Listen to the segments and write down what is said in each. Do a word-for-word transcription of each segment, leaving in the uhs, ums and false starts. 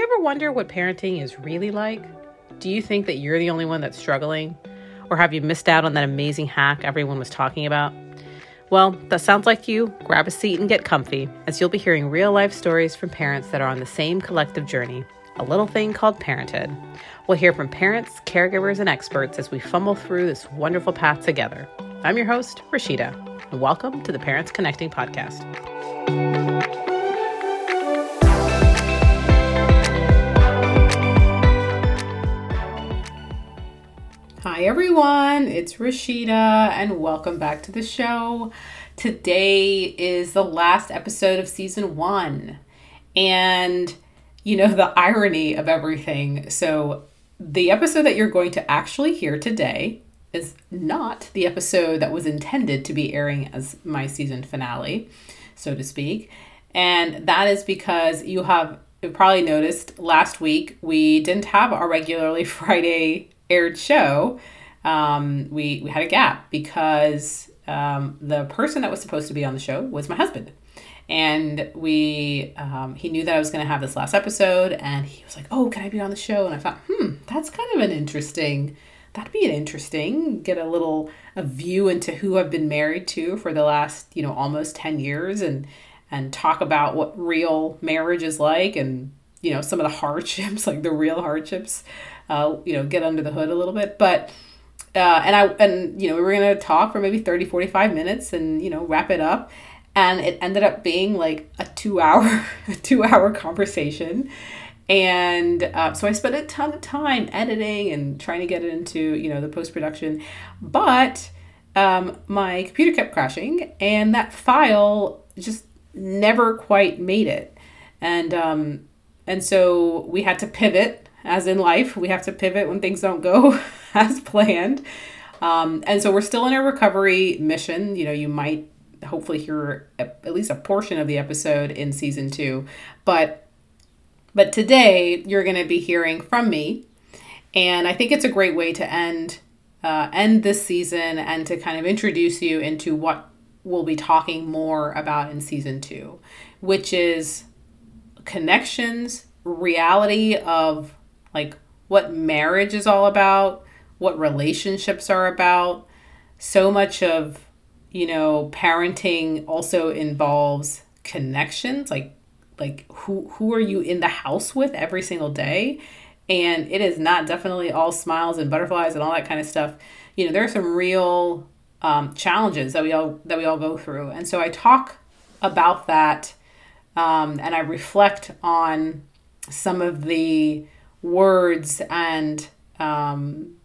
ever wonder what parenting is really like? Do you think that you're the only one that's struggling? Or have you missed out on that amazing hack everyone was talking about? Well, that sounds like you. Grab a seat and get comfy, as you'll be hearing real-life stories from parents that are on the same collective journey, a little thing called parenthood. We'll hear from parents, caregivers, and experts as we fumble through this wonderful path together. I'm your host, Rashida, and welcome to the Parents Connecting podcast. Hi everyone, it's Rashida and welcome back to the show. Today is the last episode of season one. And you know, the irony of everything. So the episode that you're going to actually hear today is not the episode that was intended to be airing as my season finale, so to speak. And that is because you have probably noticed last week we didn't have our regularly Friday aired show. Um, we, we had a gap because um, the person that was supposed to be on the show was my husband. And we um, he knew that I was going to have this last episode, and he was like, oh, can I be on the show? And I thought, hmm, that's kind of an interesting, that'd be an interesting, get a little a view into who I've been married to for the last, you know, almost ten years and and talk about what real marriage is like and, you know, some of the hardships, like the real hardships. Uh, you know, get under the hood a little bit. But, uh, and I, and, you know, we were going to talk for maybe thirty, forty-five minutes and, you know, wrap it up. And it ended up being like a two hour, a two hour conversation. And, uh, so I spent a ton of time editing and trying to get it into, you know, the post-production, but, um, my computer kept crashing and that file just never quite made it. And, um, and so we had to pivot. As in life, we have to pivot when things don't go as planned. Um, and so we're still in a recovery mission. You know, you might hopefully hear a, at least a portion of the episode in season two. But but today, you're going to be hearing from me. And I think it's a great way to end, uh, end this season and to kind of introduce you into what we'll be talking more about in season two, which is connections, reality of like what marriage is all about, what relationships are about. So much of, you know, parenting also involves connections, like like who who are you in the house with every single day? And it is not definitely all smiles and butterflies and all that kind of stuff. You know, there are some real um, challenges that we all that we all go through. And so I talk about that um, and I reflect on some of the words and um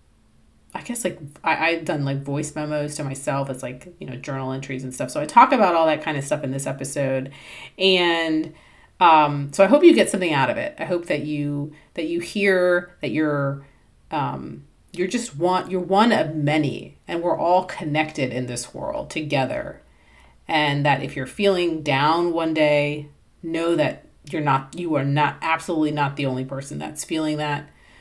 I guess like I, I've done like voice memos to myself. It's like, you know, journal entries and stuff. So I talk about all that kind of stuff in this episode. And um so I hope you get something out of it. I hope that you that you hear that you're um you're just one you're one of many, and we're all connected in this world together. And that if you're feeling down one day, know that You're not, you are not, absolutely not the only person that's feeling that.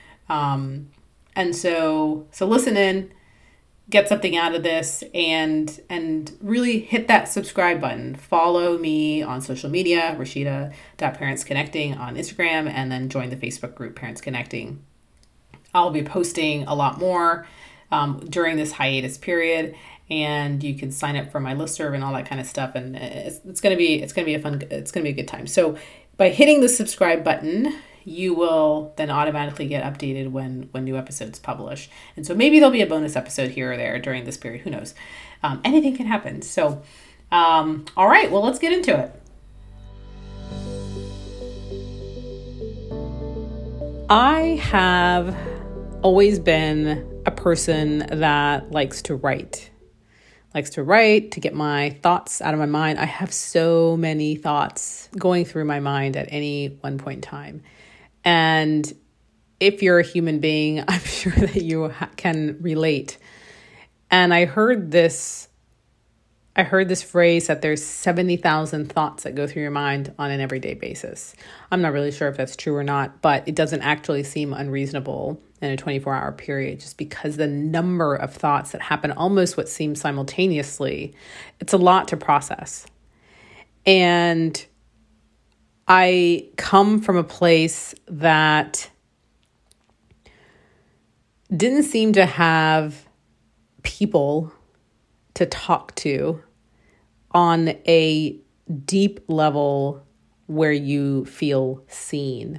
Um, and so, so listen in, get something out of this, and, and really hit that subscribe button. Follow me on social media, rashida dot parents connecting on Instagram, and then join the Facebook group Parents Connecting. I'll be posting a lot more um, during this hiatus period, and you can sign up for my listserv and all that kind of stuff. And it's, it's going to be, it's going to be a fun, it's going to be a good time. So by hitting the subscribe button, you will then automatically get updated when, when new episodes publish. And so maybe there'll be a bonus episode here or there during this period. Who knows? Um, anything can happen. So, um, all right, well, let's get into it. I have always been a person that likes to write. likes to write, to get my thoughts out of my mind. I have so many thoughts going through my mind at any one point in time. And if you're a human being, I'm sure that you ha- can relate. And I heard this, I heard this phrase that there's seventy thousand thoughts that go through your mind on an everyday basis. I'm not really sure if that's true or not, but it doesn't actually seem unreasonable in a twenty-four hour period, just because the number of thoughts that happen almost what seems simultaneously, it's a lot to process. And I come from a place that didn't seem to have people to talk to on a deep level where you feel seen.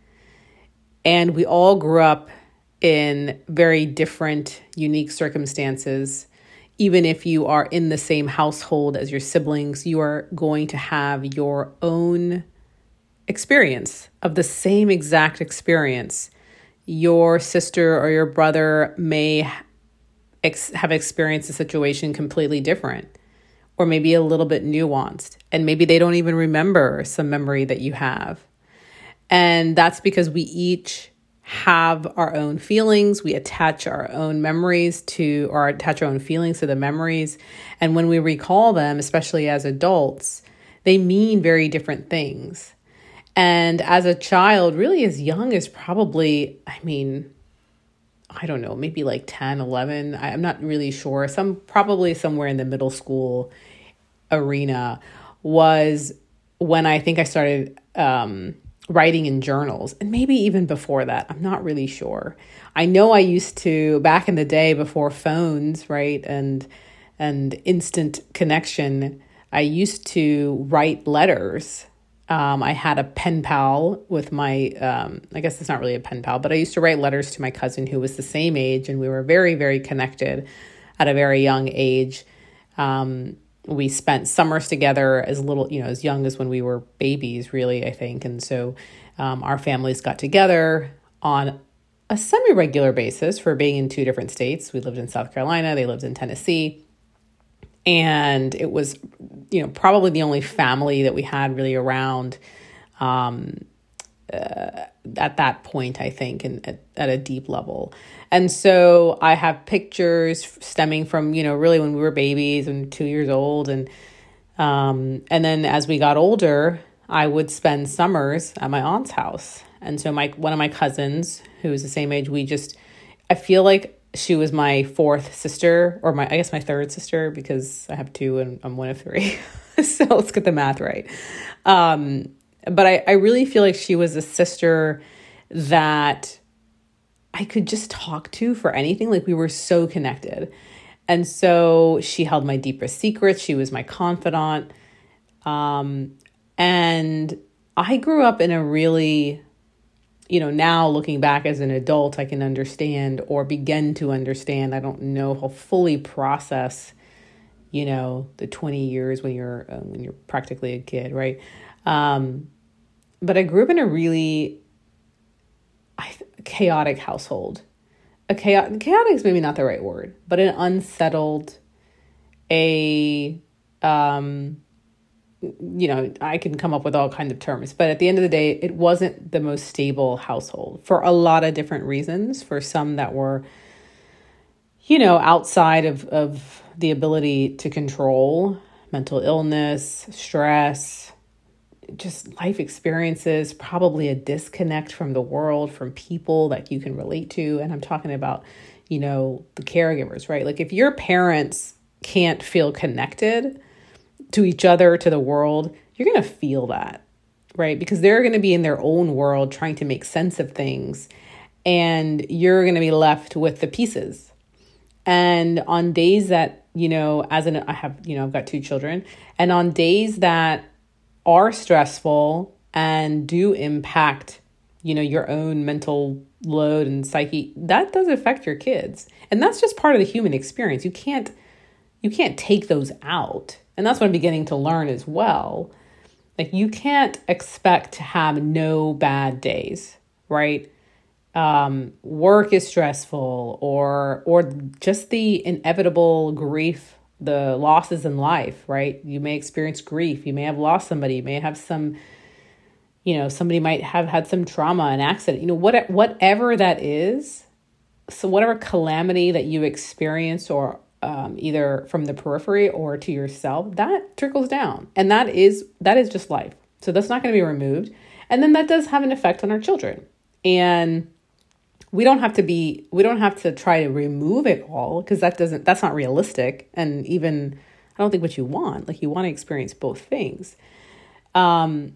And we all grew up in very different, unique circumstances. Even if you are in the same household as your siblings, you are going to have your own experience of the same exact experience. Your sister or your brother may ex- have experienced a situation completely different, or maybe a little bit nuanced, and maybe they don't even remember some memory that you have. And that's because we each have our own feelings. We attach our own memories to, or attach our own feelings to the memories. And when we recall them, especially as adults, they mean very different things. And as a child, really as young as probably, I mean, I don't know, maybe like ten, eleven, I, I'm not really sure. Some, probably somewhere in the middle school arena was when I think I started, um, writing in journals, and maybe even before that, I'm not really sure. I know I used to, back in the day before phones, right, and and instant connection, I used to write letters. Um, I had a pen pal with my, um, I guess it's not really a pen pal, but I used to write letters to my cousin who was the same age, and we were very, very connected at a very young age. Um, We spent summers together as little, you know, as young as when we were babies, really, I think. And so um, our families got together on a semi-regular basis for being in two different states. We lived in South Carolina. They lived in Tennessee. And it was, you know, probably the only family that we had really around um, uh, at that point, I think, and at, at a deep level. And so I have pictures stemming from, you know, really when we were babies and two years old. And, um, and then as we got older, I would spend summers at my aunt's house. And so my, one of my cousins who was the same age, we just, I feel like she was my fourth sister, or my, I guess my third sister, because I have two and I'm one of three. So let's get the math right. Um, but I, I really feel like she was a sister that I could just talk to for anything. Like, we were so connected. And so she held my deepest secrets. She was my confidant. Um, and I grew up in a really, you know, now looking back as an adult, I can understand or begin to understand. I don't know how fully process, you know, the twenty years when you're, uh, when you're practically a kid, right? Um, but I grew up in a really I, chaotic household. A chaotic, chaotic is maybe not the right word, but an unsettled, a, um, you know, I can come up with all kinds of terms, but at the end of the day, it wasn't the most stable household for a lot of different reasons. For some that were, you know, outside of, of the ability to control, mental illness, stress, just life experiences, probably a disconnect from the world, from people that you can relate to. And I'm talking about, you know, the caregivers, right? Like, if your parents can't feel connected to each other, to the world, you're going to feel that, right? Because they're going to be in their own world trying to make sense of things, and you're going to be left with the pieces. And on days that, you know, as an, I have, you know, I've got two children, and on days that are stressful and do impact, you know, your own mental load and psyche, that does affect your kids. And that's just part of the human experience. You can't, you can't take those out. And that's what I'm beginning to learn as well. Like, you can't expect to have no bad days, right? Um, work is stressful, or, or just the inevitable grief, the losses in life, right? You may experience grief. You may have lost somebody. You may have some, you know, somebody might have had some trauma, an accident, you know, what, whatever that is. So whatever calamity that you experience, or um, either from the periphery or to yourself, that trickles down. And that is, that is just life. So that's not going to be removed. And then that does have an effect on our children. And we don't have to be, we don't have to try to remove it all, because that doesn't, that's not realistic. And even, I don't think what you want, like, you want to experience both things. Um,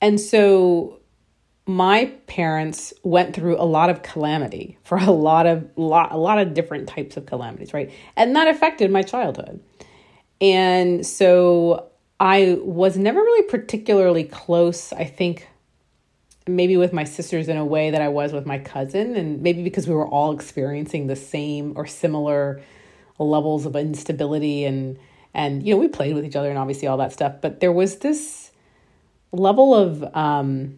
And so my parents went through a lot of calamity for a lot of lot, a lot of different types of calamities, right? And that affected my childhood. And so I was never really particularly close, I think, maybe with my sisters in a way that I was with my cousin, and maybe because we were all experiencing the same or similar levels of instability, and and you know, we played with each other and obviously all that stuff, but there was this level of um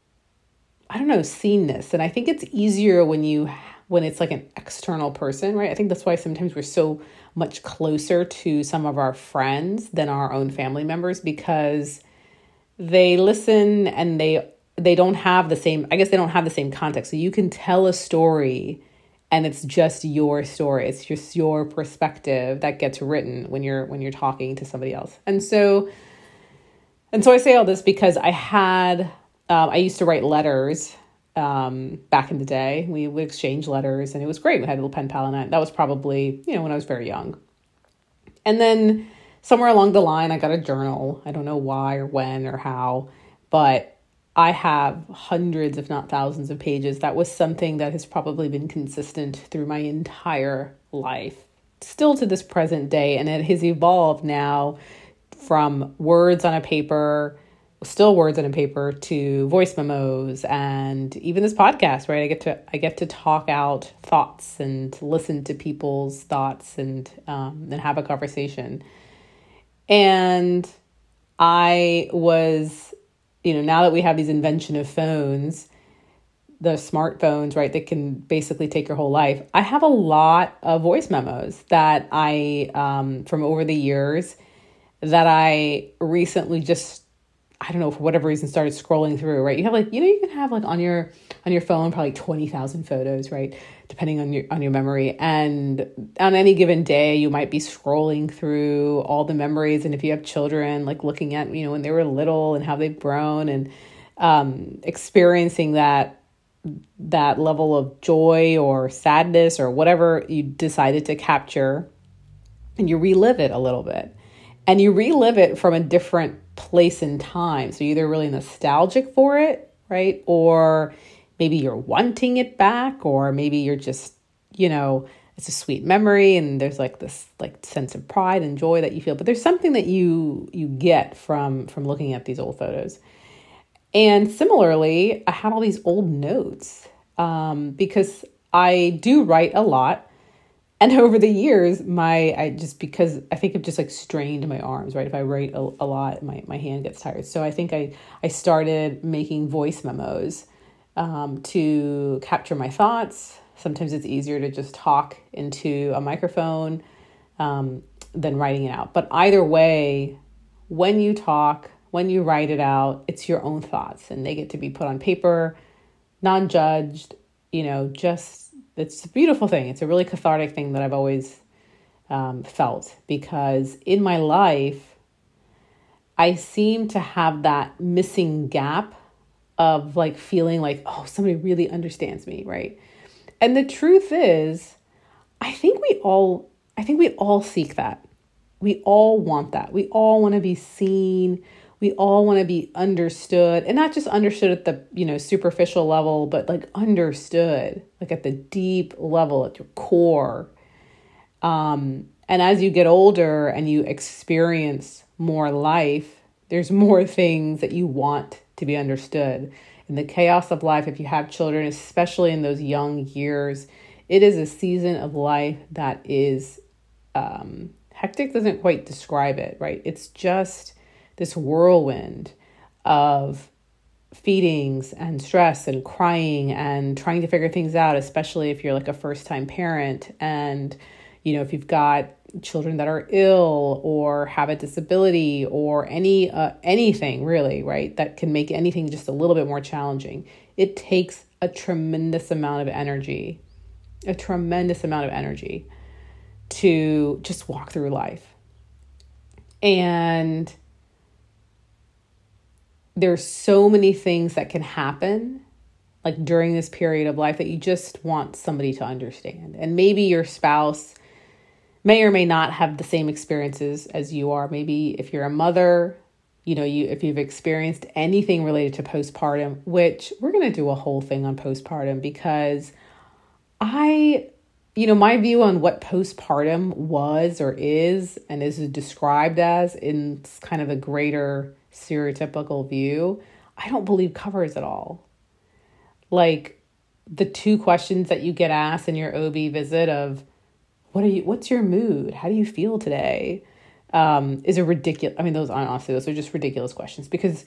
I don't know, seenness. And I think it's easier when you when it's like an external person, right? I think that's why sometimes we're so much closer to some of our friends than our own family members, because they listen and they they don't have the same, I guess they don't have the same context. So you can tell a story and it's just your story. It's just your perspective that gets written when you're when you're talking to somebody else. And so and so I say all this because I had Um, I used to write letters um, back in the day. We would exchange letters and it was great. We had a little pen pal, and I, that was probably, you know, when I was very young. And then somewhere along the line, I got a journal. I don't know why or when or how, but I have hundreds, if not thousands of pages. That was something that has probably been consistent through my entire life, still to this present day. And it has evolved now from words on a paper, still words on a paper, to voice memos, and even this podcast, right? I get to, I get to talk out thoughts and to listen to people's thoughts and, um, and have a conversation. And I was, you know, now that we have these invention of phones, the smartphones, right, that can basically take your whole life. I have a lot of voice memos that I, um, from over the years, that I recently just, I don't know, for whatever reason, started scrolling through, right? You have like, you know, you can have like on your, on your phone, probably twenty thousand photos, right? Depending on your, on your memory. And on any given day, you might be scrolling through all the memories. And if you have children, like looking at, you know, when they were little and how they've grown, and um, experiencing that, that level of joy or sadness or whatever you decided to capture, and you relive it a little bit. And you relive it from a different place in time. So you're either really nostalgic for it, right? Or maybe you're wanting it back, or maybe you're just, you know, it's a sweet memory and there's like this like sense of pride and joy that you feel. But there's something that you you get from from looking at these old photos. And similarly, I had all these old notes um, because I do write a lot. And over the years, my, I just, because I think I've just like strained my arms, right? If I write a, a lot, my, my hand gets tired. So I think I, I started making voice memos um, to capture my thoughts. Sometimes it's easier to just talk into a microphone um, than writing it out. But either way, when you talk, when you write it out, it's your own thoughts and they get to be put on paper, non-judged, you know, just, it's a beautiful thing. It's a really cathartic thing that I've always um, felt, because in my life, I seem to have that missing gap of like feeling like, oh, somebody really understands me, right? And the truth is, I think we all, I think we all seek that. We all want that. We all want to be seen. We all want to be understood, and not just understood at the, you know, superficial level, but like understood, like at the deep level, at your core. Um, and as you get older and you experience more life, there's more things that you want to be understood. In the chaos of life, if you have children, especially in those young years, it is a season of life that is, um, hectic doesn't quite describe it, right? It's just this whirlwind of feedings and stress and crying and trying to figure things out, especially if you're like a first-time parent. And, you know, if you've got children that are ill or have a disability or any uh, anything really, right, that can make anything just a little bit more challenging. It takes a tremendous amount of energy, a tremendous amount of energy to just walk through life. And there's so many things that can happen like during this period of life that you just want somebody to understand. And maybe your spouse may or may not have the same experiences as you are. Maybe if you're a mother, you know, you if you've experienced anything related to postpartum, which we're going to do a whole thing on postpartum because I, you know, my view on what postpartum was or is and is described as in kind of a greater stereotypical view, I don't believe covers it all. Like the two questions that you get asked in your O B visit of what are you, what's your mood? How do you feel today? Um, is a ridiculous. I mean, those aren't honestly, those are just ridiculous questions because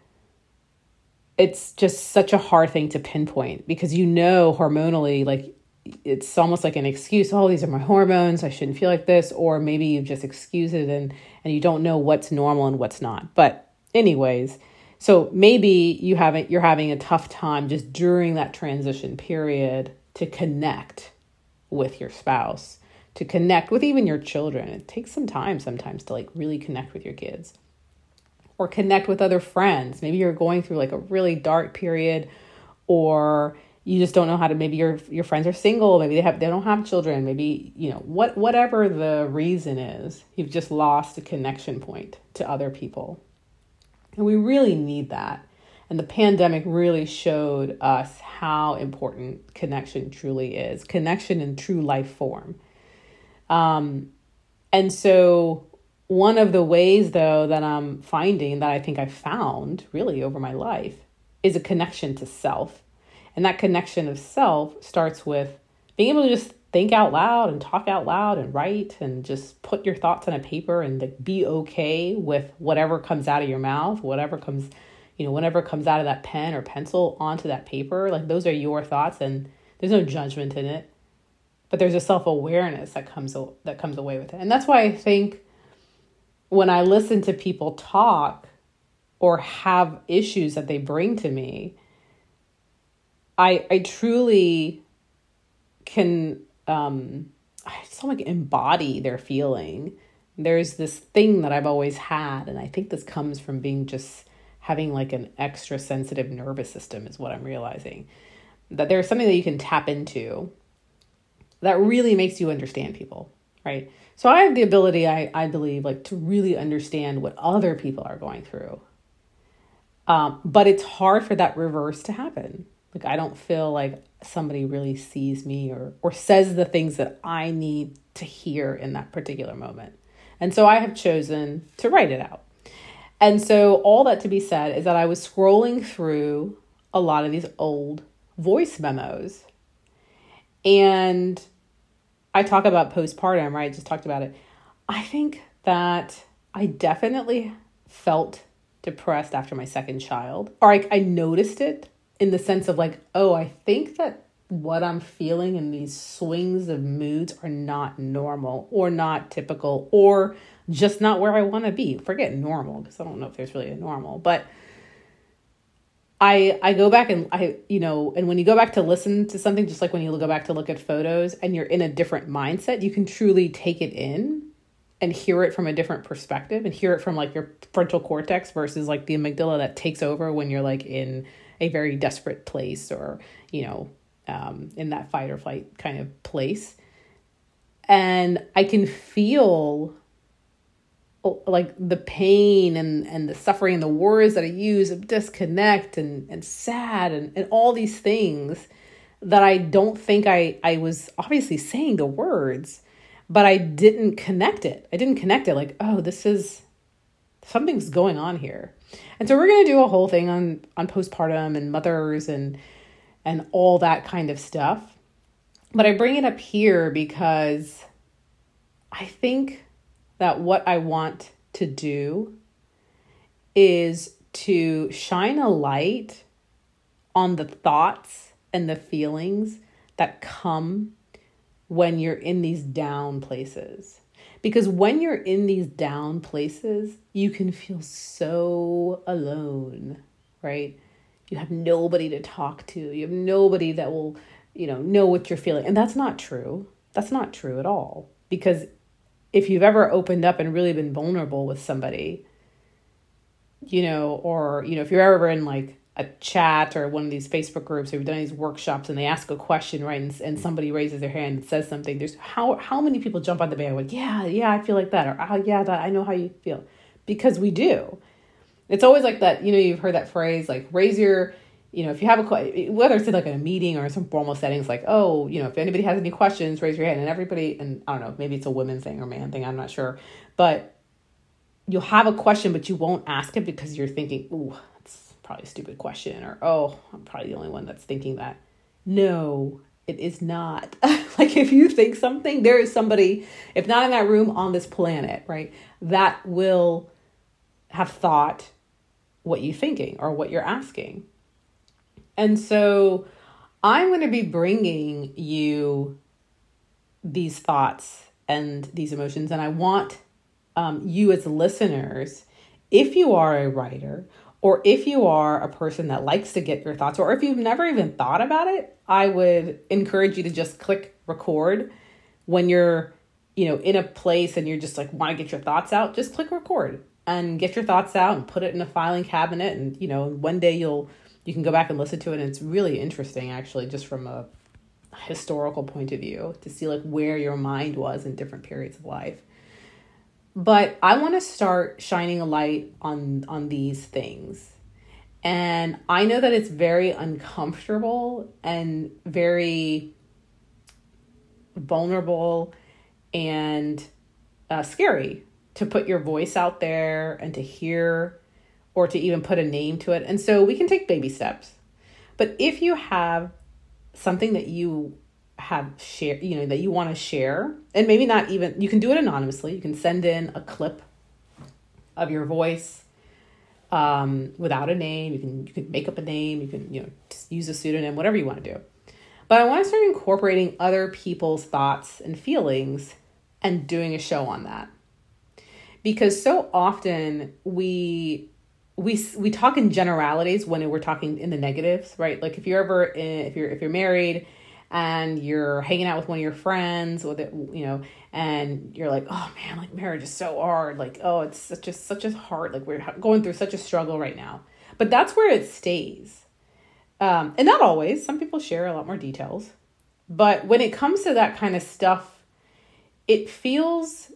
it's just such a hard thing to pinpoint because, you know, hormonally, like it's almost like an excuse. Oh, these are my hormones. I shouldn't feel like this. Or maybe you just excuse it and, and you don't know what's normal and what's not. But anyways, so maybe you haven't, you're having a tough time just during that transition period to connect with your spouse, to connect with even your children. It takes some time sometimes to like really connect with your kids or connect with other friends. Maybe you're going through like a really dark period or you just don't know how to, maybe your your friends are single, maybe they have they don't have children, maybe, you know, what whatever the reason is, you've just lost a connection point to other people. And we really need that. And the pandemic really showed us how important connection truly is, connection in true life form. Um, and so one of the ways, though, that I'm finding that I think I found really over my life is a connection to self. And that connection of self starts with being able to just think out loud and talk out loud and write and just put your thoughts on a paper and like be okay with whatever comes out of your mouth, whatever comes, you know, whatever comes out of that pen or pencil onto that paper. Like those are your thoughts and there's no judgment in it. But there's a self-awareness that comes that comes away with it. And that's why I think when I listen to people talk or have issues that they bring to me, I I truly can um, I just like embody their feeling. There's this thing that I've always had, and I think this comes from being just having like an extra sensitive nervous system is what I'm realizing. That there's something that you can tap into that really makes you understand people, right? So I have the ability, I, I believe, like to really understand what other people are going through. Um, but it's hard for that reverse to happen. Like I don't feel like somebody really sees me or or says the things that I need to hear in that particular moment. And so I have chosen to write it out. And so all that to be said is that I was scrolling through a lot of these old voice memos. And I talk about postpartum, right? I just talked about it. I think that I definitely felt depressed after my second child. Or I, I noticed it in the sense of like, oh, I think that what I'm feeling in these swings of moods are not normal or not typical or just not where I want to be. Forget normal, because I don't know if there's really a normal, but I I go back and I, you know, and when you go back to listen to something, just like when you go back to look at photos and you're in a different mindset, you can truly take it in and hear it from a different perspective and hear it from like your frontal cortex versus like the amygdala that takes over when you're like in a very desperate place or, you know, um, in that fight or flight kind of place. And I can feel like the pain and, and the suffering and the words that I use of disconnect and, and sad and, and all these things that I don't think I, I was obviously saying the words, but I didn't connect it. I didn't connect it like, oh, this is, something's going on here. And so we're going to do a whole thing on, on postpartum and mothers and, and all that kind of stuff. But I bring it up here because I think that what I want to do is to shine a light on the thoughts and the feelings that come when you're in these down places. Because when you're in these down places, you can feel so alone, right? You have nobody to talk to. You have nobody that will, you know, know what you're feeling. And that's not true. That's not true at all. Because if you've ever opened up and really been vulnerable with somebody, you know, or, you know, if you're ever in like a chat or one of these Facebook groups or you've done these workshops and they ask a question, right, and, and somebody raises their hand and says something, there's how how many people jump on the bandwagon? Yeah, yeah, I feel like that. Or, oh, yeah, that, I know how you feel. Because we do. It's always like that, you know, you've heard that phrase, like raise your, you know, if you have a, whether it's in like in a meeting or some formal settings, like, oh, you know, if anybody has any questions, raise your hand. And everybody, and I don't know, maybe it's a women thing or man thing, I'm not sure. But you'll have a question, but you won't ask it because you're thinking, ooh, that's probably a stupid question. Or, oh, I'm probably the only one that's thinking that. No, it is not. Like if you think something, there is somebody, if not in that room, on this planet, right, that will have thought what you're thinking or what you're asking. And so I'm going to be bringing you these thoughts and these emotions. And I want um, you as listeners, if you are a writer or if you are a person that likes to get your thoughts, or if you've never even thought about it, I would encourage you to just click record when you're, you know, in a place and you're just like, want to get your thoughts out, just click record and get your thoughts out and put it in a filing cabinet. And, you know, one day you'll, you can go back and listen to it. And it's really interesting, actually, just from a historical point of view, to see like where your mind was in different periods of life. But I want to start shining a light on, on these things. And I know that it's very uncomfortable and very vulnerable and uh, scary to put your voice out there and to hear or to even put a name to it. And so we can take baby steps. But if you have something that you have share, you know, that you want to share, and maybe not even, you can do it anonymously. You can send in a clip of your voice um, without a name. You can, you can make up a name. You can, you know, just use a pseudonym, whatever you want to do. But I want to start incorporating other people's thoughts and feelings and doing a show on that. Because so often we we we talk in generalities when we're talking in the negatives, right? Like if you're ever in, if you're if you're married and you're hanging out with one of your friends, with it, you know, and you're like, oh man, like marriage is so hard, like oh it's such a such a hard, like we're going through such a struggle right now. But that's where it stays, um, and not always. Some people share a lot more details, but when it comes to that kind of stuff, it feels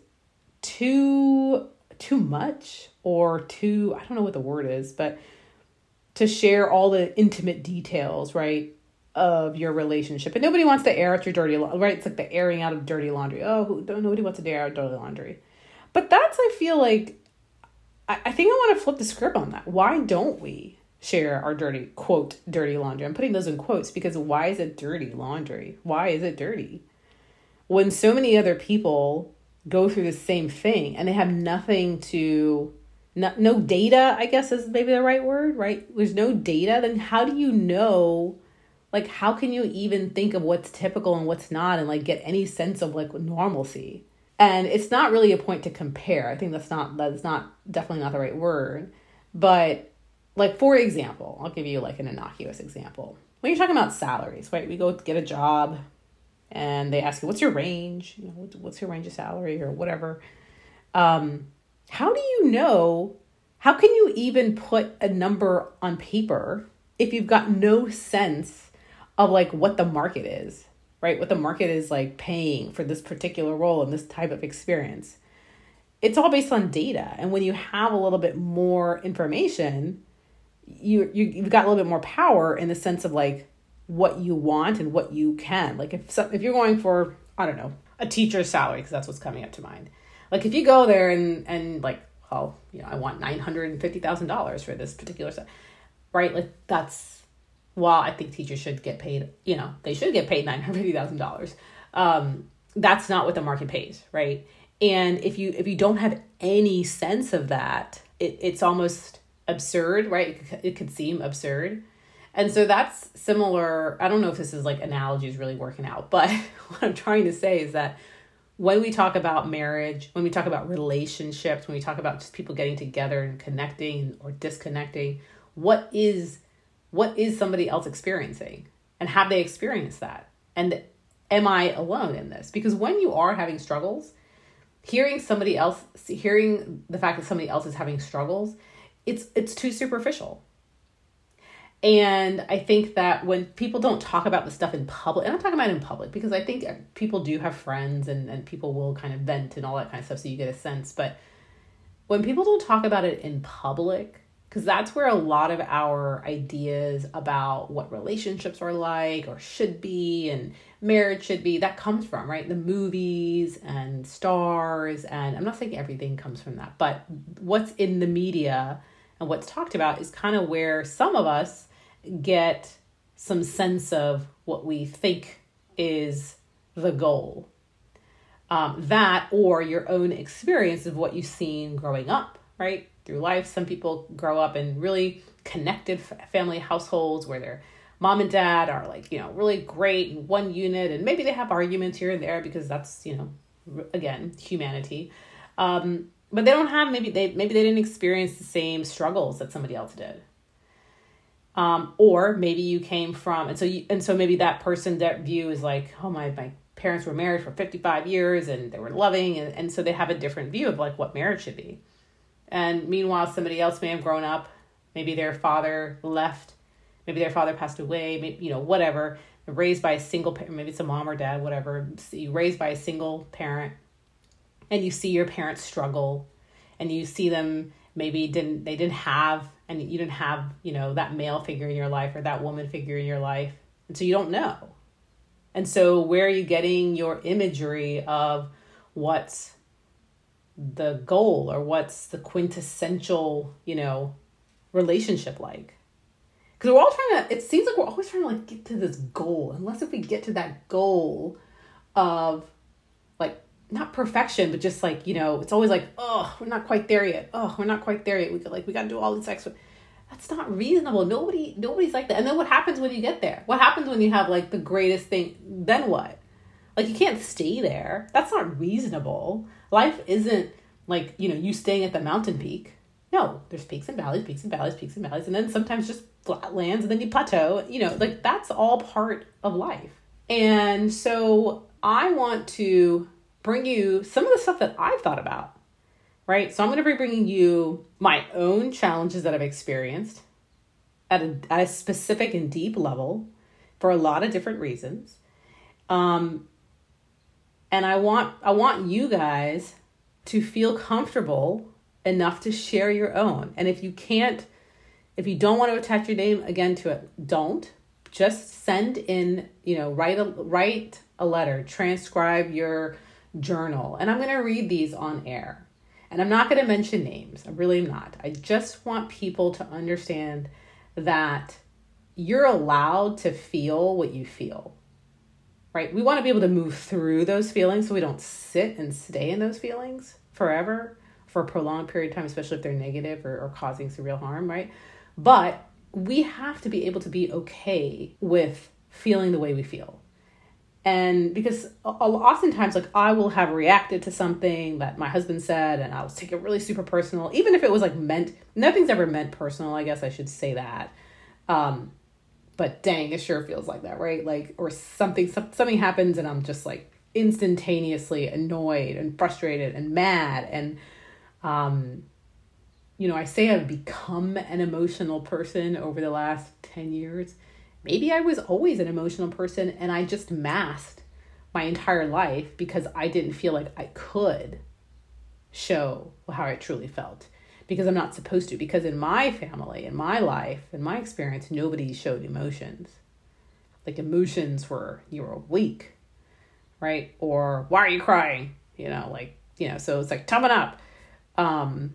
too too much or too, I don't know what the word is, but to share all the intimate details, right, of your relationship. And nobody wants to air out your dirty laundry, right? It's like the airing out of dirty laundry. Oh, who, nobody wants to air out dirty laundry. But that's, I feel like, I, I think I want to flip the script on that. Why don't we share our dirty, quote, dirty laundry? I'm putting those in quotes because why is it dirty laundry? Why is it dirty? When so many other people go through the same thing and they have nothing to, no, no data, I guess is maybe the right word, right? There's no data. Then how do you know, like, how can you even think of what's typical and what's not and like get any sense of like normalcy? And it's not really a point to compare. I think that's not, that's not, definitely not the right word. But like, for example, I'll give you like an innocuous example. When you're talking about salaries, right? We go get a job, and they ask you, what's your range? You know, what's your range of salary or whatever? Um, how do you know, how can you even put a number on paper if you've got no sense of like what the market is, right? What the market is like paying for this particular role and this type of experience. It's all based on data. And when you have a little bit more information, you, you, you've got a little bit more power in the sense of like, what you want and what you can. Like if some, if you're going for, I don't know, a teacher's salary, because that's what's coming up to mind. Like if you go there and, and like, oh, you know, I want nine hundred fifty thousand dollars for this particular stuff, right? Like that's, while I think teachers should get paid, you know, they should get paid nine hundred fifty thousand dollars. Um, that's not what the market pays, right? And if you, if you don't have any sense of that, it, it's almost absurd, right? It, it could seem absurd. And so that's similar. I don't know if this is like analogy is really working out, but what I'm trying to say is that when we talk about marriage, when we talk about relationships, when we talk about just people getting together and connecting or disconnecting, what is, what is somebody else experiencing? And have they experienced that? And am I alone in this? Because when you are having struggles, hearing somebody else, hearing the fact that somebody else is having struggles, it's, it's too superficial. And I think that when people don't talk about the stuff in public, and I'm talking about in public because I think people do have friends and, and people will kind of vent and all that kind of stuff so you get a sense. But when people don't talk about it in public, because that's where a lot of our ideas about what relationships are like or should be and marriage should be, that comes from, right? The movies and stars. And I'm not saying everything comes from that, but what's in the media and what's talked about is kind of where some of us get some sense of what we think is the goal. Um, that or your own experience of what you've seen growing up, right? Through life. Some people grow up in really connected family households where their mom and dad are like, you know, really great in one unit, and maybe they have arguments here and there because that's, you know, again, humanity. Um, but they don't have, maybe they, maybe they didn't experience the same struggles that somebody else did. Um, or maybe you came from, and so you, and so maybe that person, that view is like, oh, my, my parents were married for fifty-five years and they were loving. And, and so they have a different view of like what marriage should be. And meanwhile, somebody else may have grown up, maybe their father left, maybe their father passed away, maybe, you know, whatever, raised by a single parent, maybe it's a mom or dad, whatever, so you raised by a single parent, and you see your parents struggle, and you see them, maybe didn't, they didn't have, and you didn't have, you know, that male figure in your life or that woman figure in your life. And so you don't know. And so where are you getting your imagery of what's the goal or what's the quintessential, you know, relationship like? Because we're all trying to, it seems like we're always trying to like get to this goal, unless if we get to that goal of like, not perfection, but just like, you know, it's always like, oh, we're not quite there yet. Oh, we're not quite there yet. We could like, we got to do all this extra. That's not reasonable. Nobody, nobody's like that. And then what happens when you get there? What happens when you have like the greatest thing? Then what? Like, you can't stay there. That's not reasonable. Life isn't like, you know, you staying at the mountain peak. No, there's peaks and valleys, peaks and valleys, peaks and valleys. And then sometimes just flat lands and then you plateau, you know, like that's all part of life. And so I want to bring you some of the stuff that I've thought about, right? So I'm going to be bringing you my own challenges that I've experienced at a, at a specific and deep level for a lot of different reasons. Um, and I want, I want you guys to feel comfortable enough to share your own. And if you can't, if you don't want to attach your name again to it, don't. Just send in, you know, write a, write a letter, transcribe your journal. And I'm going to read these on air. And I'm not going to mention names. I really am not. I just want people to understand that you're allowed to feel what you feel, right? We want to be able to move through those feelings so we don't sit and stay in those feelings forever for a prolonged period of time, especially if they're negative or, or causing some real harm, right? But we have to be able to be okay with feeling the way we feel. And because oftentimes, like, I will have reacted to something that my husband said, and I'll take it really super personal, even if it was like meant, nothing's ever meant personal, I guess I should say that. Um, but dang, it sure feels like that, right? Like, or something, something happens and I'm just like instantaneously annoyed and frustrated and mad. And, um, you know, I say I've become an emotional person over the last ten years. Maybe I was always an emotional person and I just masked my entire life because I didn't feel like I could show how I truly felt, because I'm not supposed to, because in my family, in my life, in my experience, nobody showed emotions. Like, emotions were, you were weak, right? Or why are you crying? You know, like, you know, so it's like, toughen up. Um,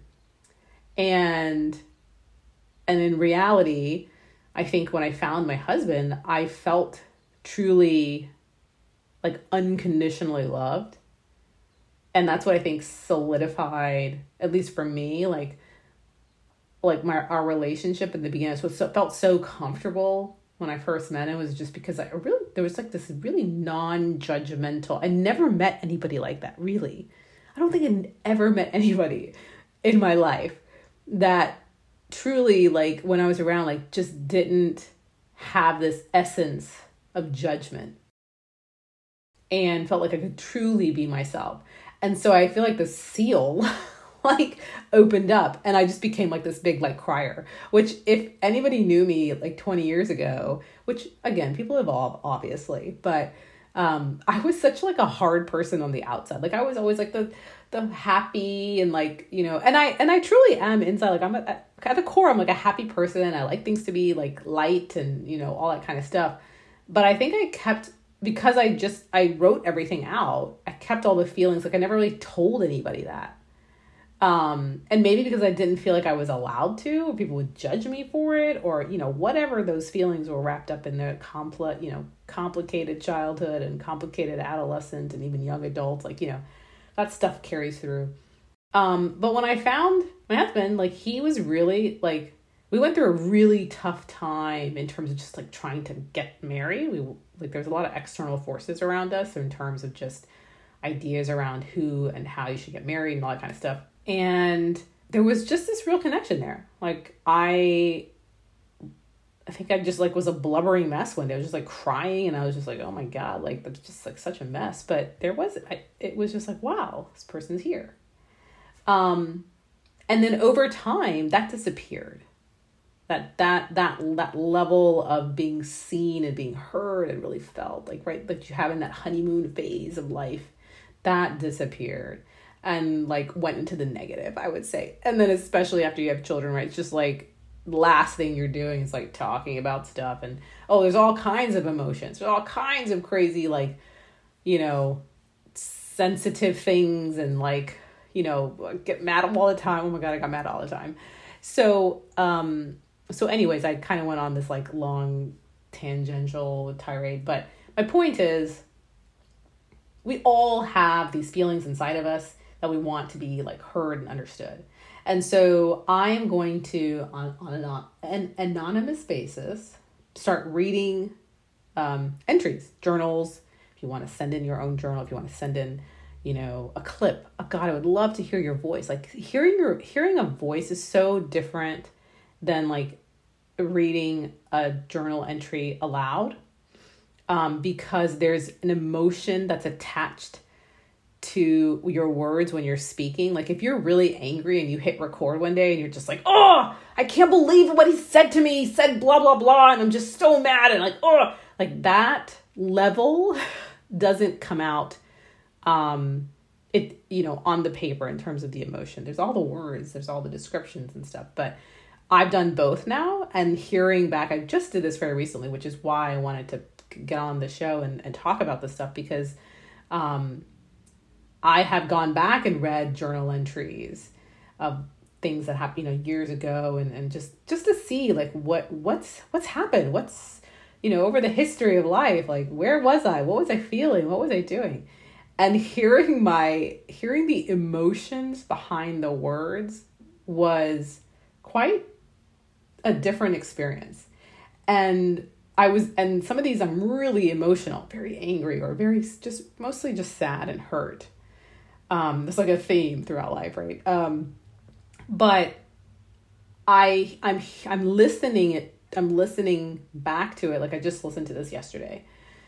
and, and in reality, I think when I found my husband, I felt truly like unconditionally loved. And that's what I think solidified, at least for me, like, like my, our relationship in the beginning. So it felt so comfortable when I first met him, was just because I really, there was like this really non-judgmental, I never met anybody like that, really. I don't think I ever met anybody in my life that truly, like, when I was around, like, just didn't have this essence of judgment and felt like I could truly be myself. And so I feel like the seal like opened up and I just became like this big like crier, which if anybody knew me like twenty years ago, which again, people evolve obviously, but um, I was such like a hard person on the outside. Like, I was always like the the happy and like, you know, and I, and I truly am inside, like I'm a, at the core, I'm like a happy person. I like things to be like light and, you know, all that kind of stuff. But I think I kept, because I just, I wrote everything out, I kept all the feelings. Like I never really told anybody that. Um, and maybe because I didn't feel like I was allowed to, or people would judge me for it, or, you know, whatever those feelings were wrapped up in the compl- you know, complicated childhood and complicated adolescent and even young adults, like, you know, that stuff carries through. Um, but when I found my husband, like he was really like, we went through a really tough time in terms of just like trying to get married. We like, there's a lot of external forces around us in terms of just ideas around who and how you should get married and all that kind of stuff. And there was just this real connection there. Like I, I think I just like was a blubbering mess one day. I was just like crying and I was just like, oh my God, like that's just like such a mess. But there was, I, it was just like, wow, this person's here. Um, and then over time that disappeared. That, that, that, that level of being seen and being heard and really felt like, right, like you have in that honeymoon phase of life, that disappeared. And like went into the negative, I would say. And then especially after you have children, right? It's just like last thing you're doing is like talking about stuff. And oh, there's all kinds of emotions. There's all kinds of crazy, like, you know, sensitive things and like, you know, get mad all the time. Oh my God, I got mad all the time. So, um, so anyways, I kind of went on this like long tangential tirade. But my point is, we all have these feelings inside of us that we want to be like heard and understood. And so I am going to, on, on an, an anonymous basis, start reading um, entries, journals. If you want to send in your own journal, if you want to send in, you know, a clip. Oh God, I would love to hear your voice. Like hearing your, hearing a voice is so different than like reading a journal entry aloud. Um, because there's an emotion that's attached to your words when you're speaking. Like if you're really angry and you hit record one day and you're just like, oh, I can't believe what he said to me. He said blah, blah, blah. And I'm just so mad. And like, oh, like that level doesn't come out, um, it, you know, on the paper in terms of the emotion. There's all the words, there's all the descriptions and stuff, but I've done both now. And hearing back, I just did this very recently, which is why I wanted to get on the show and, and talk about this stuff, because um, I have gone back and read journal entries of things that happened, you know, years ago, and, and just, just to see like what, what's, what's happened, what's, you know, over the history of life, like where was I, what was I feeling, what was I doing? And hearing my, hearing the emotions behind the words was quite a different experience. And I was, and some of these I'm really emotional, very angry, or very just mostly just sad and hurt. Um, it's like a theme throughout life, right? Um, but I, I'm, I'm listening it, I'm listening back to it. Like I just listened to this yesterday,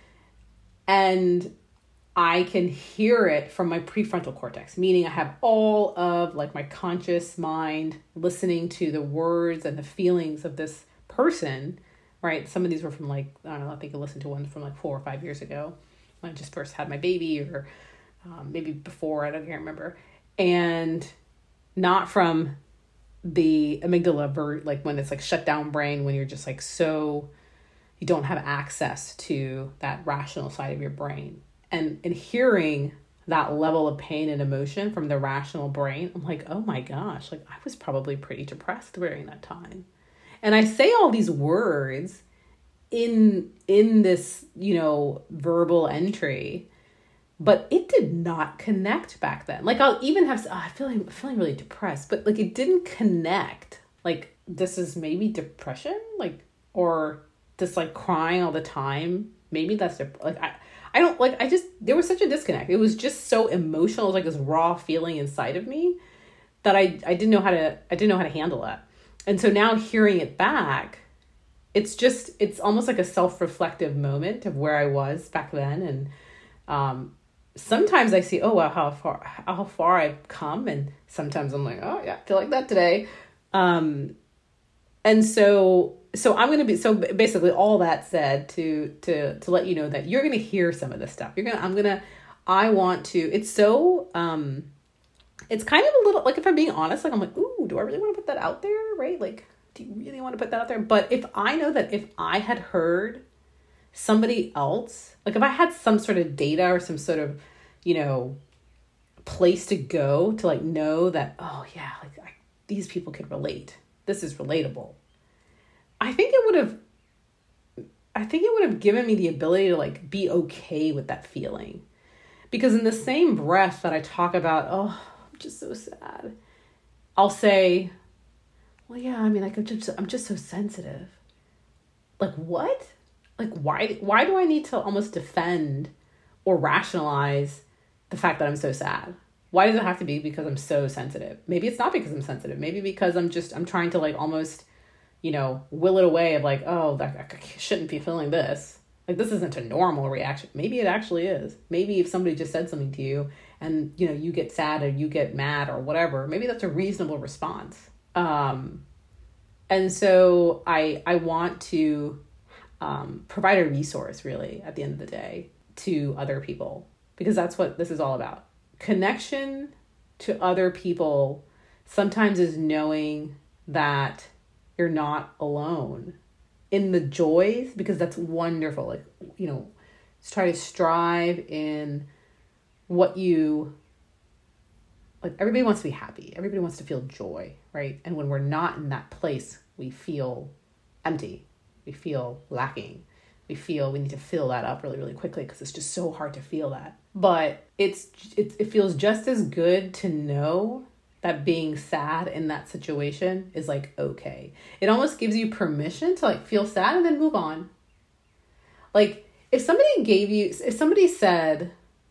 and I can hear it from my prefrontal cortex, meaning I have all of like my conscious mind listening to the words and the feelings of this person. Right. Some of these were from like, I don't know, I think I listened to one from like four or five years ago when I just first had my baby, or um, maybe before, I don't can't remember. And not from the amygdala, ver- like when it's like shut down brain, when you're just like, so you don't have access to that rational side of your brain. And, and hearing that level of pain and emotion from the rational brain, I'm like, oh my gosh, like I was probably pretty depressed during that time. And I say all these words in in this, you know, verbal entry, but it did not connect back then. Like I'll even have, oh, I feel like, I'm feeling really depressed, but like it didn't connect. Like this is maybe depression, like, or just like crying all the time. Maybe that's dep- like I I don't like. I just there was such a disconnect. It was just so emotional. It was like this raw feeling inside of me that I I didn't know how to I didn't know how to handle that. And so now hearing it back, it's just, it's almost like a self-reflective moment of where I was back then. And um, sometimes I see, oh, wow, how far, how far I've come. And sometimes I'm like, oh yeah, I feel like that today. Um, and so, so I'm going to be, so basically all that said to, to, to let you know that you're going to hear some of this stuff. You're going to, I'm going to, I want to, it's so, um, it's kind of a little, like, if I'm being honest, like, I'm like, ooh, do I really want to put that out there, right? Like, do you really want to put that out there? But if I know that if I had heard somebody else, like, if I had some sort of data or some sort of, you know, place to go to, like, know that, oh, yeah, like, I, these people could relate. This is relatable. I think it would have, I think it would have given me the ability to, like, be okay with that feeling. Because in the same breath that I talk about, oh, I'm just so sad, I'll say, well, yeah, I mean, like, I'm just, I'm just so sensitive. Like, what? Like, why, why do I need to almost defend or rationalize the fact that I'm so sad? Why does it have to be because I'm so sensitive? Maybe it's not because I'm sensitive. Maybe because I'm just, I'm trying to, like, almost, you know, will it away of, like, oh, that, I shouldn't be feeling this. Like, this isn't a normal reaction. Maybe it actually is. Maybe if somebody just said something to you and, you know, you get sad or you get mad or whatever, maybe that's a reasonable response. Um, and so I, I want to um, provide a resource, really, at the end of the day, to other people, because that's what this is all about. Connection to other people sometimes is knowing that you're not alone in the joys, because that's wonderful. Like, you know, just try to strive in what you, like, everybody wants to be happy. Everybody wants to feel joy, right? And when we're not in that place, we feel empty. We feel lacking. We feel we need to fill that up really, really quickly because it's just so hard to feel that. But it's it, it feels just as good to know that being sad in that situation is, like, okay. It almost gives you permission to, like, feel sad and then move on. Like, if somebody gave you, if somebody said,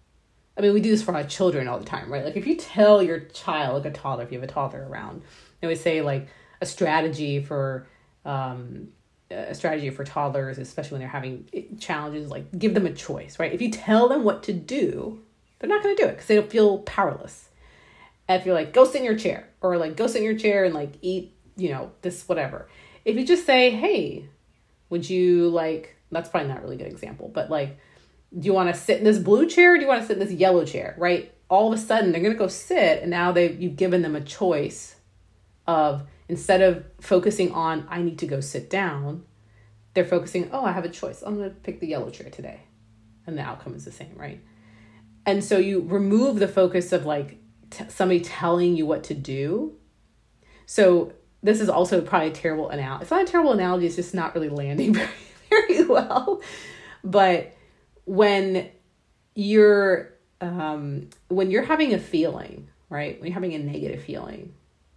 I mean, we do this for our children all the time, right? Like, if you tell your child, like a toddler, if you have a toddler around, they always say, like, a strategy for, um, a strategy for toddlers, especially when they're having challenges, like, give them a choice, right? If you tell them what to do, they're not going to do it because they don't feel powerless. If you're like, go sit in your chair, or, like, go sit in your chair and, like, eat, you know, this, whatever. If you just say, hey, would you, like, that's probably not a really good example, but, like, do you want to sit in this blue chair or do you want to sit in this yellow chair, right? All of a sudden they're going to go sit, and now they you've given them a choice of, instead of focusing on, I need to go sit down, they're focusing, oh, I have a choice. I'm going to pick the yellow chair today. And the outcome is the same, right? And so you remove the focus of, like, T- somebody telling you what to do. So this is also probably a terrible analogy. It's not a terrible analogy. It's just not really landing very, very well. But when you're, um, when you're having a feeling, right? When you're having a negative feeling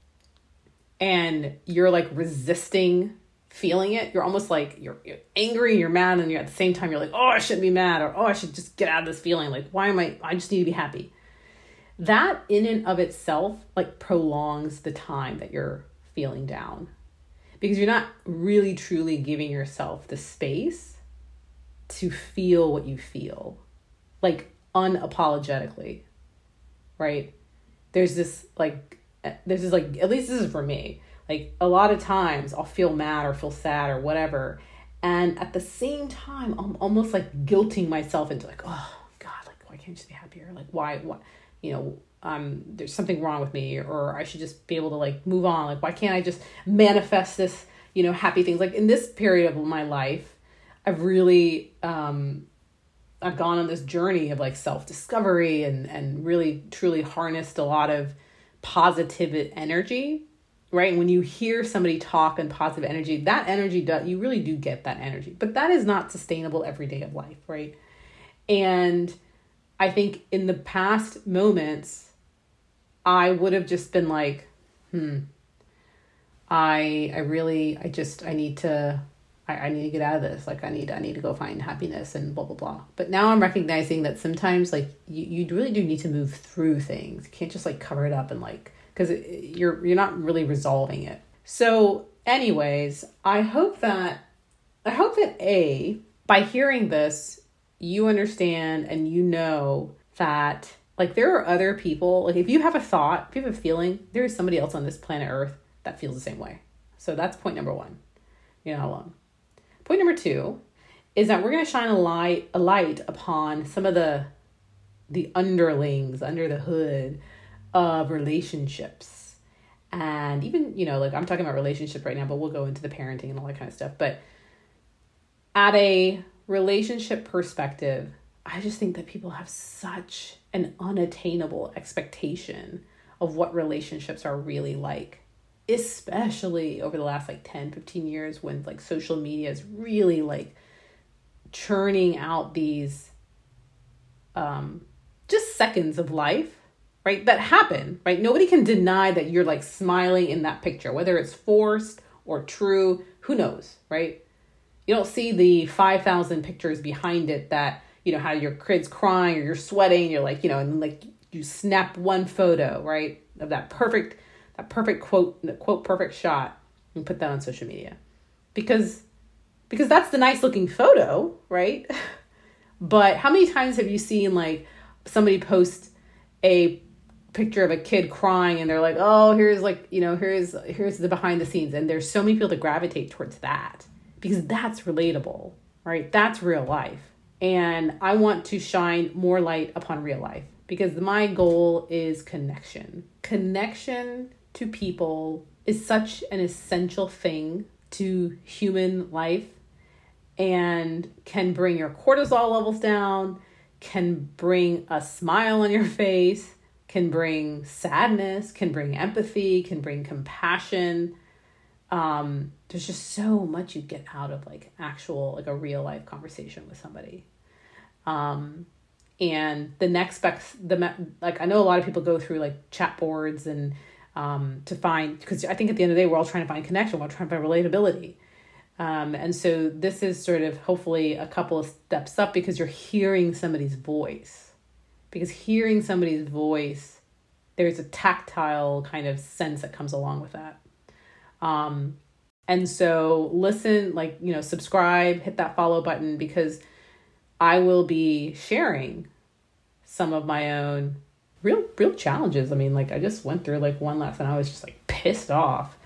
and you're, like, resisting feeling it, you're almost like you're, you're angry, you're mad, and you're at the same time, you're like, oh, I shouldn't be mad, or, oh, I should just get out of this feeling. Like, why am I, I just need to be happy. That in and of itself, like, prolongs the time that you're feeling down, because you're not really truly giving yourself the space to feel what you feel, like, unapologetically, right? There's this, like, there's this, like, at least this is for me, like, a lot of times I'll feel mad or feel sad or whatever, and at the same time, I'm almost, like, guilting myself into, like, oh God, like, why can't you just be happier? Like, why, why? You know, um, there's something wrong with me, or I should just be able to, like, move on. Like, why can't I just manifest this, you know, happy things? Like, in this period of my life, I've really, um, I've gone on this journey of, like, self-discovery and, and really truly harnessed a lot of positive energy, right? And when you hear somebody talk in positive energy, that energy, does, you really do get that energy, but that is not sustainable every day of life, right? And I think in the past moments, I would have just been like, hmm, I, I really, I just, I need to, I, I need to get out of this. Like, I need, I need to go find happiness and blah, blah, blah. But now I'm recognizing that sometimes, like, you, you really do need to move through things. You can't just, like, cover it up and, like, because you're, you're not really resolving it. So anyways, I hope that, I hope that A, by hearing this, you understand and you know that, like, there are other people, like, if you have a thought, if you have a feeling, there is somebody else on this planet Earth that feels the same way. So that's point number one. You're not alone. Point number two is that we're going to shine a light, a light upon some of the, the underlings under the hood of relationships. And even, you know, like I'm talking about relationships right now, but we'll go into the parenting and all that kind of stuff. But at a relationship perspective, I just think that people have such an unattainable expectation of what relationships are really like, especially over the last like ten, fifteen years when like social media is really like churning out these um, just seconds of life, right? That happen, right? Nobody can deny that you're like smiling in that picture, whether it's forced or true, who knows, right? You don't see the five thousand pictures behind it that, you know, how your kid's crying or you're sweating, you're like, you know, and like you snap one photo, right, of that perfect, that perfect quote, the quote perfect shot and put that on social media. Because, because that's the nice looking photo, right? But how many times have you seen like somebody post a picture of a kid crying and they're like, oh, here's like, you know, here's, here's the behind the scenes. And there's so many people that gravitate towards that because that's relatable, right? That's real life. And I want to shine more light upon real life because my goal is connection. Connection to people is such an essential thing to human life and can bring your cortisol levels down, can bring a smile on your face, can bring sadness, can bring empathy, can bring compassion. Um, there's just so much you get out of like actual, like a real life conversation with somebody. Um, and the next specs, the, like, I know a lot of people go through like chat boards and, um, to find, because I think at the end of the day, we're all trying to find connection. We're trying to find relatability. Um, and so this is sort of hopefully a couple of steps up because you're hearing somebody's voice, because hearing somebody's voice, there's a tactile kind of sense that comes along with that. Um, and so listen, like, you know, subscribe, hit that follow button because I will be sharing some of my own real, real challenges. I mean, like I just went through like one last and I was just like pissed off.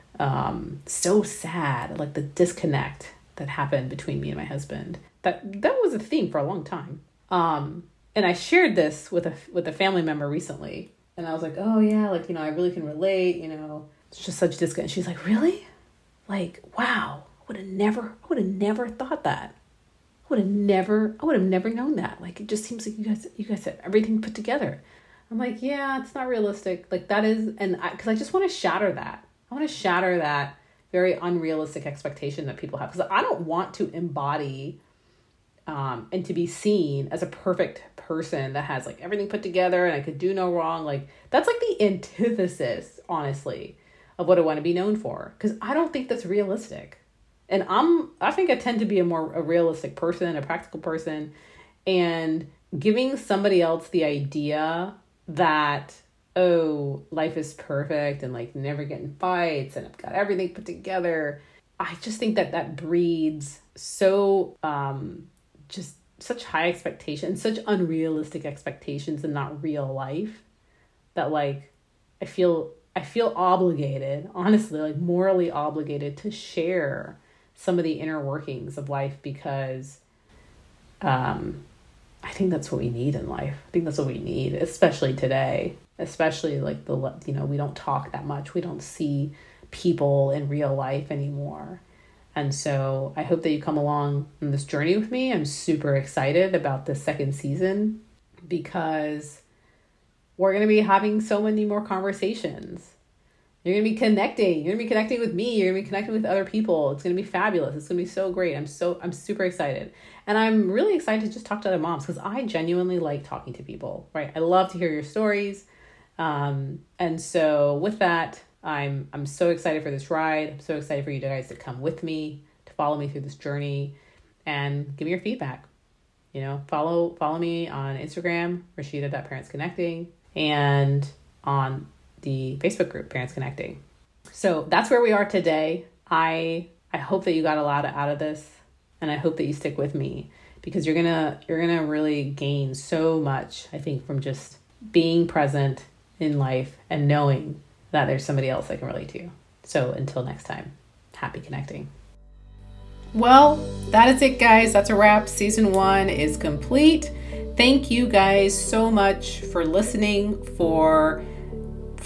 Um, so sad, like the disconnect that happened between me and my husband. That that was a theme for a long time. Um, and I shared this with a with a family member recently, and I was like, "Oh yeah, like you know, I really can relate. You know, it's just such disconnect." She's like, "Really? Like, wow, I would have never, I would have never thought that. I would have never, I would have never known that. Like, it just seems like you guys, you guys have everything put together." I'm like, "Yeah, it's not realistic. Like that is," and I, because I just want to shatter that. I want to shatter that very unrealistic expectation that people have because I don't want to embody um, and to be seen as a perfect person that has like everything put together and I could do no wrong. Like that's like the antithesis, honestly, of what I want to be known for because I don't think that's realistic. And I'm, I think I tend to be a more a realistic person, a practical person, and giving somebody else the idea that oh, life is perfect and like never getting fights and I've got everything put together. I just think that that breeds so, um, just such high expectations, such unrealistic expectations and not real life that like, I feel, I feel obligated, honestly, like morally obligated to share some of the inner workings of life because, um, I think that's what we need in life. I think that's what we need, especially today. Especially like the, you know, we don't talk that much. We don't see people in real life anymore. And so I hope that you come along on this journey with me. I'm super excited about the second season because we're going to be having so many more conversations. You're going to be connecting. You're going to be connecting with me. You're going to be connecting with other people. It's going to be fabulous. It's going to be so great. I'm so, I'm super excited. And I'm really excited to just talk to other moms because I genuinely like talking to people, right? I love to hear your stories. Um, and so with that, I'm, I'm so excited for this ride. I'm so excited for you guys to come with me, to follow me through this journey and give me your feedback. You know, follow, follow me on Instagram, rashida dot parents connecting, and on the Facebook group, Parents Connecting. So that's where we are today. I, I hope that you got a lot out of this and I hope that you stick with me because you're going to, you're going to really gain so much, I think, from just being present in life and knowing that there's somebody else I can relate to. So until next time, happy connecting. Well, that is it, guys. That's a wrap. Season one is complete. Thank you guys so much for listening, for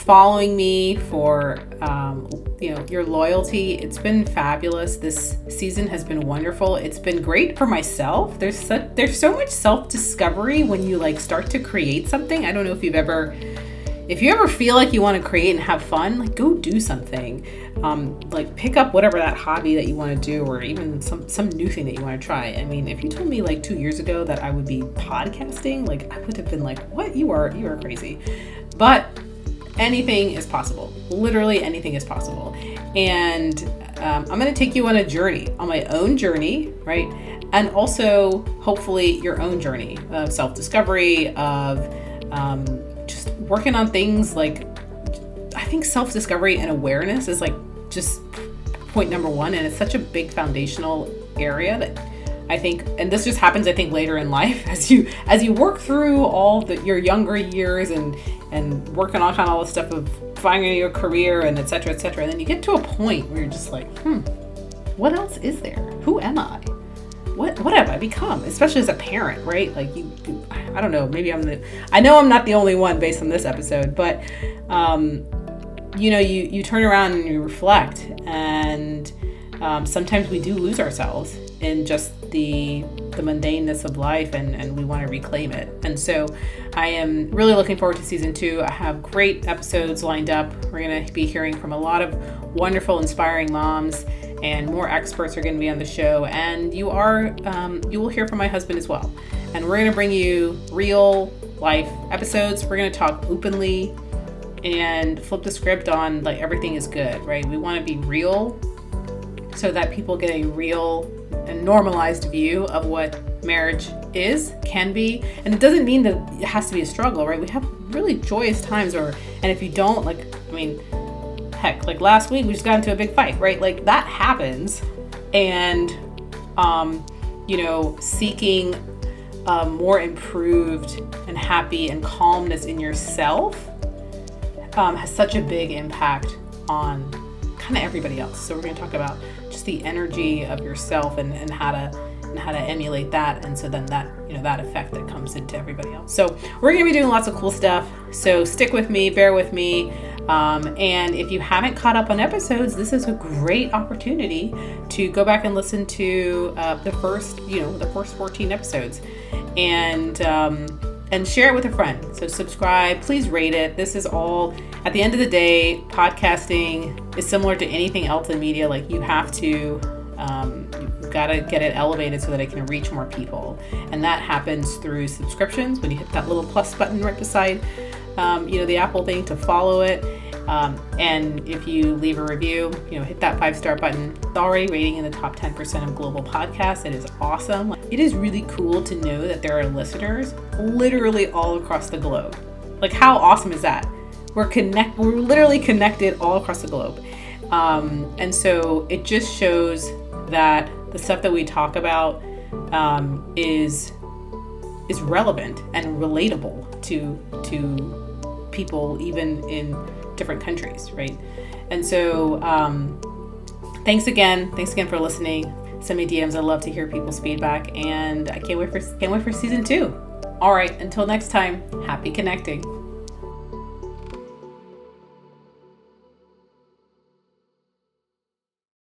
following me, for um, you know, your loyalty. It's been fabulous. This season has been wonderful. It's been great for myself. There's such, there's so much self-discovery when you like start to create something. I don't know if you've ever, if you ever feel like you want to create and have fun, like go do something. Um, like pick up whatever that hobby that you want to do, or even some some new thing that you want to try. I mean, if you told me like two years ago that I would be podcasting, like I would have been like, what? You are you are crazy. But anything is possible. Literally anything is possible. And um, I'm going to take you on a journey, on my own journey, right? And also hopefully your own journey of self-discovery, of um, just working on things. Like, I think self-discovery and awareness is like just point number one. And it's such a big foundational area that I think, and this just happens, I think, later in life as you as you work through all the, your younger years and and working on kind of all the stuff of finding your career and et cetera, et cetera. And then you get to a point where you're just like, hmm, what else is there? Who am I? What what have I become? Especially as a parent, right? Like you, you I don't know, maybe I'm the, I know I'm not the only one based on this episode, but um, you know, you, you turn around and you reflect, and um, sometimes we do lose ourselves in just the the mundaneness of life, and, and we want to reclaim it. And so I am really looking forward to season two. I have great episodes lined up. We're going to be hearing from a lot of wonderful, inspiring moms, and more experts are going to be on the show. And you are, um, you will hear from my husband as well. And we're going to bring you real life episodes. We're going to talk openly and flip the script on like everything is good, right? We want to be real so that people get a real and normalized view of what marriage is, can be. And it doesn't mean that it has to be a struggle, right? We have really joyous times, or, and if you don't, like, I mean, heck, like last week we just got into a big fight, right? Like that happens. And, um, you know, seeking a more improved and happy and calmness in yourself um, has such a big impact on kind of everybody else. So we're going to talk about just the energy of yourself and, and how to and how to emulate that, and so then that, you know, that effect that comes into everybody else. So we're going to be doing lots of cool stuff. So stick with me, bear with me, um, and if you haven't caught up on episodes, this is a great opportunity to go back and listen to uh, the first, you know, the first fourteen episodes, and um, and share it with a friend. So subscribe, please rate it. This is all, at the end of the day, podcasting is similar to anything else in media. Like you have to, um, you've got to get it elevated so that it can reach more people. And that happens through subscriptions. When you hit that little plus button right beside, um, you know, the Apple thing to follow it. Um, and if you leave a review, you know, hit that five star button. It's already rating in the top ten percent of global podcasts. It is awesome. It is really cool to know that there are listeners literally all across the globe. Like, how awesome is that? We're connect. We're literally connected all across the globe. Um, and so it just shows that the stuff that we talk about um, is is relevant and relatable to to people even in different countries, right? And so um, thanks again. Thanks again for listening. Send me D Ms. I love to hear people's feedback, and I can't wait for can't wait for season two. All right, until next time, happy connecting.